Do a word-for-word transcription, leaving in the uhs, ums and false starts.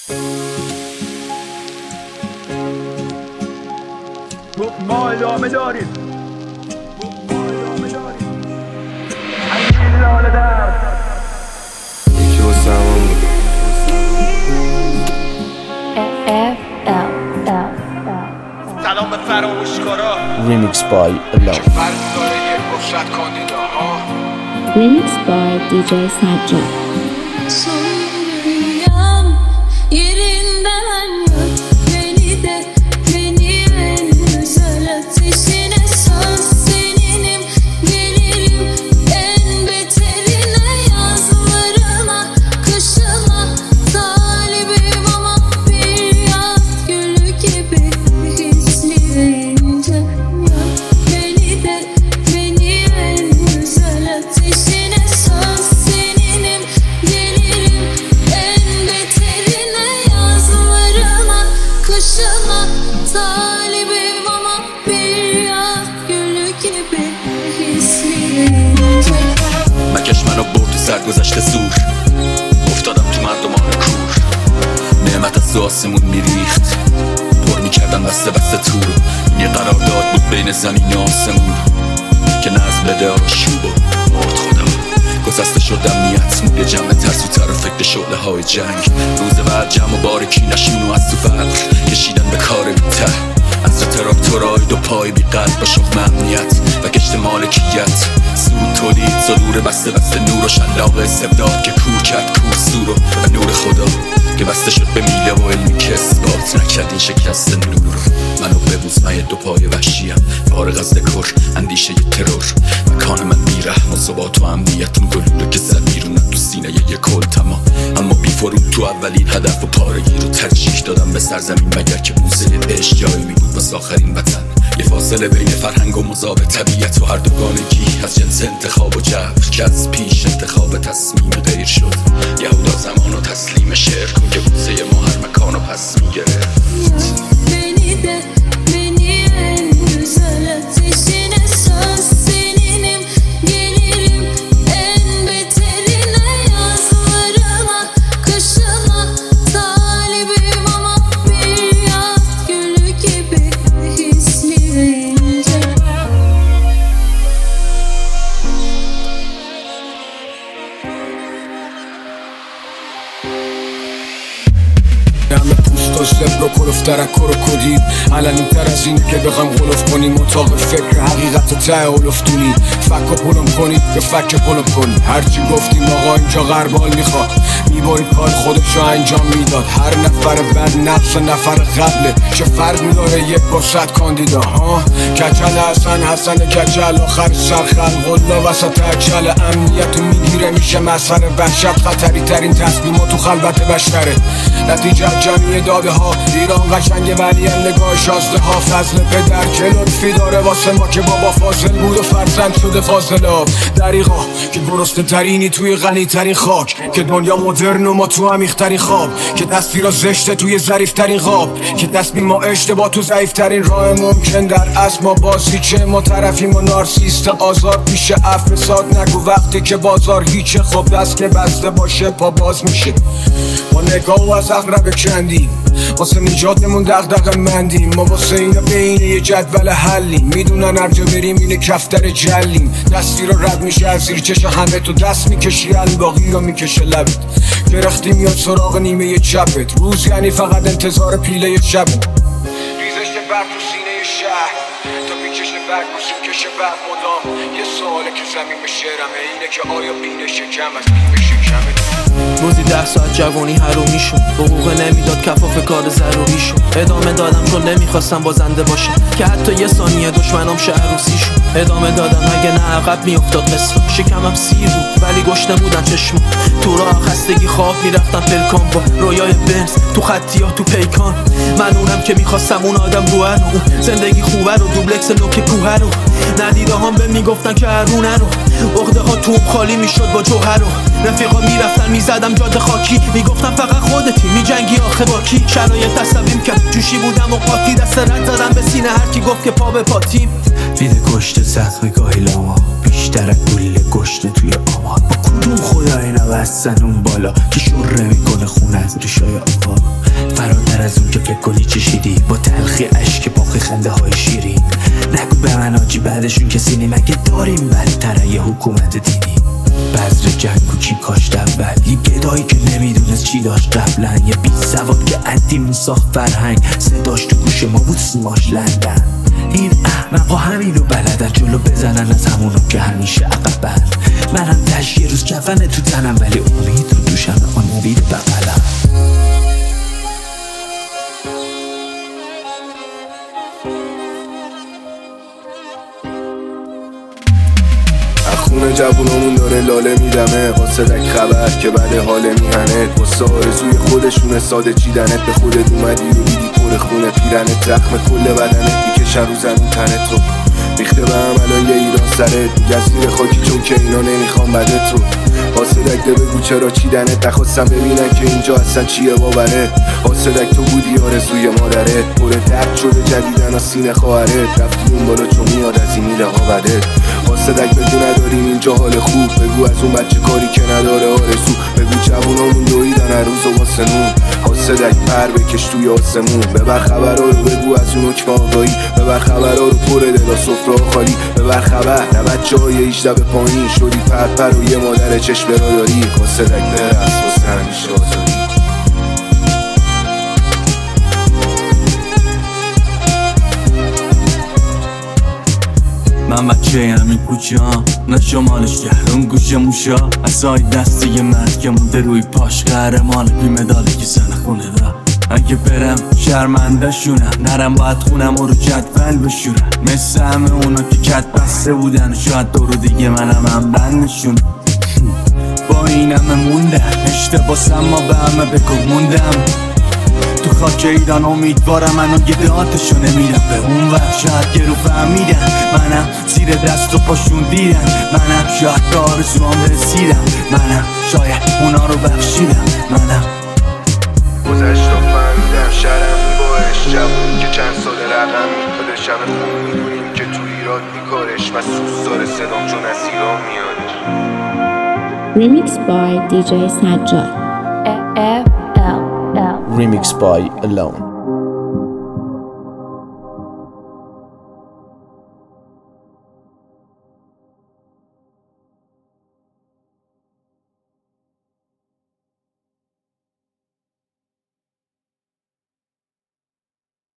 گفت ما ادامه داریم گفت ما ادامه داریم این لاله درد یکی واسه همون بود سلام به فراموشکارا Remix by Love. چه فرق داره یک گفشت کاندیدا ها Remix by دی جی Sajjad. Soruyorum yerinden yok beni de beni en güzel ateşine söz seninim gelirim en beterine yazlarına kışına talibim ama bir yaz gülü gibi hislenince yok beni de beni en güzel ateşine söz seninim gelirim en beterine yazlarına kışına talibim ama bir yaz gülü gibi hislenince مکش منو برد تو سرگذشت زور افتادم تو مردمان کور نعمت از تو آسمون میریخت پر میکردن بسته بسته تو رو یه قرارداد بود بین زمین و آسمون که نظم بده آشوب و مرد خدا گسسته شد امنیت موی جمع ترسوتر و فکر شعله های جنگ روز بعد جمع و بارکی نشون و از تو فرق کشیدن به کار بیته از تو تراکتورهای دو پای بی قلب با شخم امنیت و کشت مالکیت سود تولید صدور بسته بسته نور و شلاق استبداد که کور کرد کور سور و به نور خدا که بسته شد به میله و علمی که اثبات نکرد این شکست نور رو منو ببوس من یه دو پای وحشیم فارغ از دکور اندیشه ی ترور مکان من بیرحم و ثبات و امنیتون گلوله که زد بیرون تو سینه یه کل تمام اما بی فرود تو اولین هدف و پارگی رو ترجیح دادم به سرزمین مگر که موزه عشق جایی می بود واسه آخرین وطن یه فاصله بین فرهنگ و مذاب طبیعت و هر دوگانگی از جنس انتخاب و جبر که از پیش انتخاب تصمیم غیر شد یهودا زمان و تسلیم شعر کن که بوزه ما هر مکان و پس میگرفت beni de beni en güzel ateşine söz seninim gelirim en beterine yazlarına kışına talibim ama bir yaz gülü gibi hisleyince همه پوست و زبر و کلوف ترکر و کدید علنی تر از اینه که بخوام غلوف کنیم اتاق فکر حقیقت و ته علفتونی فک و پلم کنید به فک پلم کنید هرچی گفتیم آقا اینجا غربال میخواد میبارید کار خودشو انجام میداد هر نفر بعد نفس نفر قبله چه فرق میداره یک با صد کاندیدا ها کچل حسن حسن کچل آخر سر خلق الله وسط اجل امنیتو میگیره میشه مسخره وحشت خطری ترین تصمیما تو خلوت بشره نتیجه جمعی داده ها ایران قشنگ ولی نگاه شازده ها فضل پدر که لطفی داره واسه ما که بابا فاضل بود و فرزند شده فاضلاب دریغا که گرسنه ترینی توی غنی ترین خاک که دنیا مدرن و ما تو عمیق ترین خواب که تصویرا زشته توی ظریف ترین خواب که تصمیم ما اشتباه تو ضعیف ترین راه ممکن در اصل ما بازی چه ما طرفیم و نارسیست آزاد پیش افساد نگو وقتی که بازار هیچه خب دست که بسته باشه پا باز میشه با نگاه و از اقرب کندیم واسه نجاتمون دغدغه مندیم ما واسه اینا بین یه جدول حلیم میدونن هر جا بریم اینه کفتر جلیم دستی رو رد میشه از زیر چش همه تو دست میکشی الباقی رو میکشه لبت گرختی میاد سراغ نیمه چپت روز یعنی فقط انتظار پیله شب ریزش برف تو سینه شهر تا میکشه برگ رو سیم کشه برف مدام یه سواله که زمین به شعرمه اینه که آیا بینش کم از بینش کمه روزی ده ساعت جوانی حرومی شد حقوق نمیداد کفاف کار ضروری شد ادامه دادم چون نمیخواستم بازنده باشم که حتی یه ثانیه دشمنم شه عروسی شد ادامه دادم اگه نه عقب میافتاد مصر شکمم سیر بود ولی گشنه بودن چشمم تو راه خستگی خواب میرفتم پلکان با رویای بنز تو خطی ها تو پیکان من اونم که میخواستم اون آدم روحه رو زندگی خوبه رو دوبلکس نوک کوه رو ندیده هم به میگفتن که هرونه رو عقده ها توم خالی میشد با جوهر رو رفیقا میرفتن میزدم جاده خاکی میگفتم فقط خودتی میجنگی آخه با کی شرایط تصمیم کرد جوشی بودم و قاطی دست رد زدم به سینه هر کی گفت که پا به پاتیم دیده کشت زخم گاهی لاما بیشتر گل گشنه توی آمار با کدوم خدای نوستن اون بالا که شره میکنه خون از ریشای آقا فراتر از اون که فکر کنی چشیدی، با تلخی عشق پاک خنده های شیرین. نگو به من آجی بعدشون کسی نیم، اگه داریم ولی تره یه حکومت دینی. بذر جنگو کی کاشت اول، یه گدایی که نمیدونست چی داشت قبلا، یه بی سواد که عدیم ساخت فرهنگ، صداش تو گوش ما بود سیماش لندن. این احمقا همین رو بلدن، جلو بزنن از همونو که همیشه عقبن. منم تش یه روز کفنه تو تنم، ولی امید رو دوشم آن نوید بقلم. خونه جوونامون داره لاله میدمه، قاصدک خبر که بعد حال میهنت، واسه آرزوی خودشونه ساده چیدنت. به خودت اومدی و دیدی پر خونه پیرنت، زخم کل بدنت میکشن رو زمین تنت رو ریخته به هم الان یه ایران سرت. میگن زیر خاکی چون که اینا نمیخوام بدت رو. قاصدک ده بگو چرا چیدنت، نخواستم ببینن که اینجا اصلا چیه باورت. قاصدک تو بودی آرزوی مادرت، پر درد شده جدیدن از سینه خواهرت. رفتی اون بالا چون میاد از این میله ها بدت. قاصدک بگو نداریم اینجا حال خوب، بگو از اون بچه کاری که نداره آرزو. بگو جوونامون دویدن هر روز و واسه نون. قاصدک پر بکش توی آسمون، ببر خبرها رو بگو از اون حکم آگاهی. ببر خبرها رو پر دلا سفره خالی. ببر خبر نه بچه های ایجده به پایین شدی پر پر و یه مادر چشم را داری. قاصدک برس واسه همیشه آزادی. من بچه همین کوچه ها، نه شمال شهر اون گوشه موشا. اصای دستی یه مرد که مونده روی پاش، قهرمان بی مداله که زن خونه دا. اگه برم شرمنده شونم، نرم باید خونم و رو جدول بشورم. مثل همه اونا که کت بسته بودن، شاید دورو دیگه منم هم بندشون. با این همه موندم اشتباسم، ما به همه بگو موندم. تو خاک ایران امیدوارم منو گداتشو نمیرم به اون ور. شاید گرو فهمیدن منم زیر دست و پاشون دیدن، منم شاید به آرزوام رسیدم، منم شاید اونا رو بخشیدم، منم گذشت و فهمیدم شرم میبارش. جوونی که چند سال رقم میپاده، شم خوب میدونیم که تو ایراد میکارش و سوز داره صدام چون از ایران میادش. Remix by دی جی Sajjad. Remix by Alone.